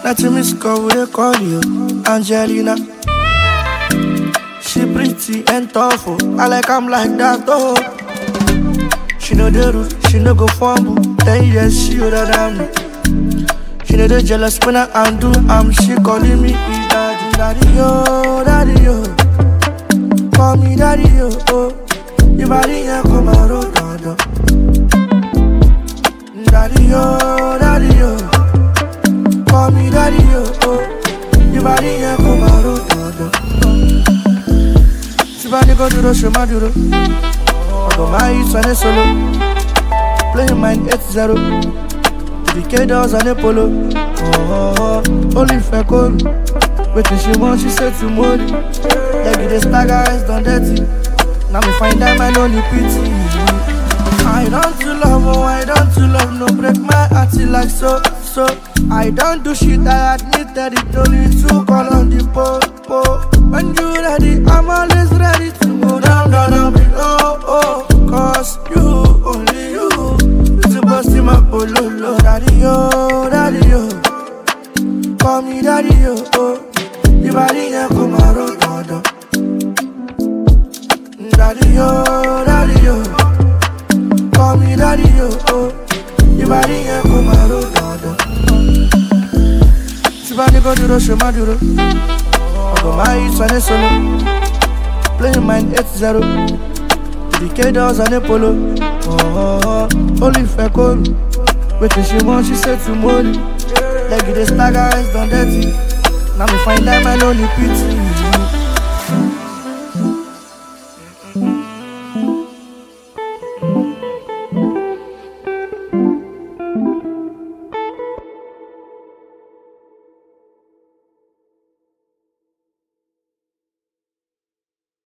Let me score with a call you, Angelina. She pretty and tough, oh. I like I'm like that, oh. She know the root, she no go fumble. 10 years she older than me. She know the jealous when I undo. She calling me daddy, daddy, yo, daddy, yo. Call me daddy, yo, oh. Your body ain't come out, oh, dada. Daddy, yo, daddy, yo. Call me daddy, yo, oh. Your body ain't come out, oh, dada. Sibani go duro, shema duro. Go my hits on a solo. Playing mine 8-0. The K-Dolls on a polo. Only for cool. Waiting she want, she said tomorrow. Like the stagger eyes done dirty. Now me find that man only pity. I don't to love, oh, I don't to love. No break my heart like so. I don't do shit, I admit that it don't need to call on the po. When you ready, I'm always ready to go down below, oh. Cause you, only you, it's a bust in my polo. Daddy, yo, daddy, yo. Call me daddy, yo, oh. Your body ain't come out, oh, dada. Daddy, yo, daddy, yo. Call me daddy, yo, oh. Your body ain't come out, oh, dada. Sibani go duro, shema duro. Go my hits on a solo. Playing mine 8-0. The K-Dolls on a polo. Only for cool. Waiting she want, she said tomorrow. Like the stagger eyes done dirty. Now me find that man only pity.